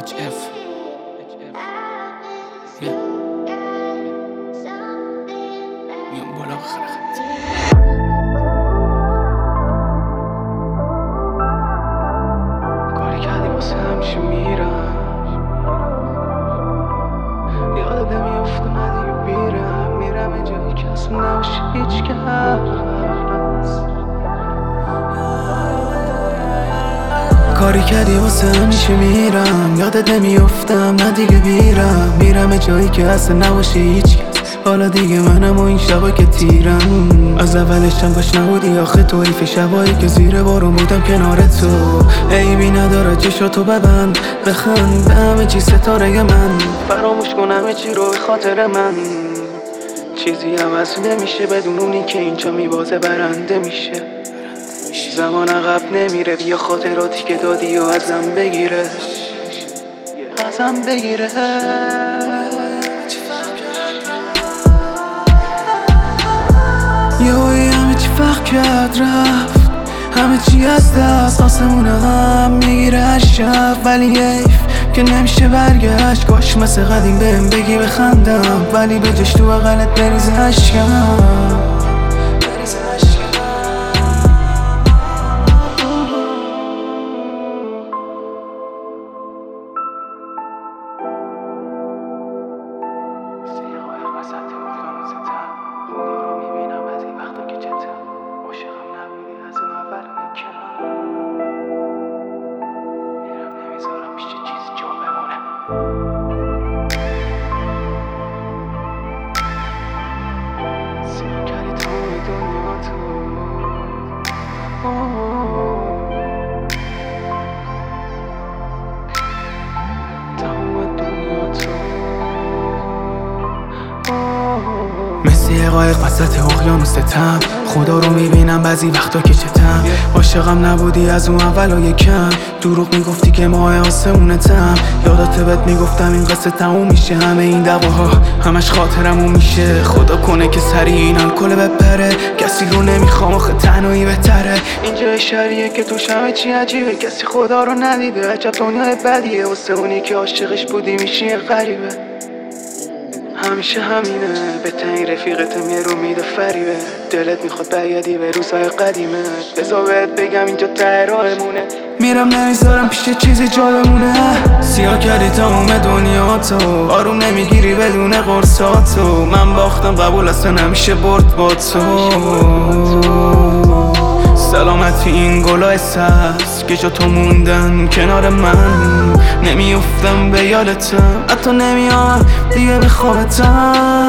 HF میام بالا خرخت کاری کردی واسه همیشه میرم یادت نمیافته من دیگه میرم جایی که اصلا نباشه هیچ کس کاری کردی واسه همیشه میرم یادت نمیافتم نه دیگه میرم جایی که اصلا نباشه هیچ کس حالا دیگه منم و این شبا که تیرم از اولش هم کاش نبودی آخه تو حیف شبایی که زیر بارون بودم کنار تو عیبی نداره چشاتو ببند بخند به همه چی ستاره من فراموش کن همه چی رو به خاطر من چیزی عوض نمیشه بدون اونی که اینجا میبازه برنده میشه زمان عقب نمیره بیا خاطراتی که دادی و ازم بگیره یهویی همه چی فرق کرد رفت همه چی از دست آسمونه هم میگیره هر شب ولی حیف که نمیشه برگشت کاش مثل قدیم بهم بگی بخندم ولی به جاش تو بغلت بریزه عشقم مثل یه قایق وسط اقیانوستم خدا رو میبینم بعضی وقتا که چتم عاشقم نبودی از اون اول و یکم دروغ میگفتی که ماه آسمونتم یادت بهت میگفتم این قصه تموم میشه همه این دواها همش خاطرمون میشه خدا کنه که سریع این الکل بپره کسی رو نمیخوام آخه تنهایی بهتره اینجا شهریه که توش همه چی عجیبه کسی خدا رو ندیده عجب دنیای بدیه واسه اونی که عاشقش بودی میشی غریبه همیشه همینه بهترین رفیقتم یه رو میده فریبه دلت میخواد برگردی به روزهای قدیمه بذار بهت بگم اینجا ته راهمونه میرم نمیذارم پیش چیزی جا بمونه سیاه کردی تموم دنیا تو آروم نمیگیری بدون قرصاتو من باختم قبول اصلا نمیشه برد با تو سلامتی این گلای سبز که جا تو موندن کنار من نمیافتم به یادتم حتی نمیام دیگه به خوابتم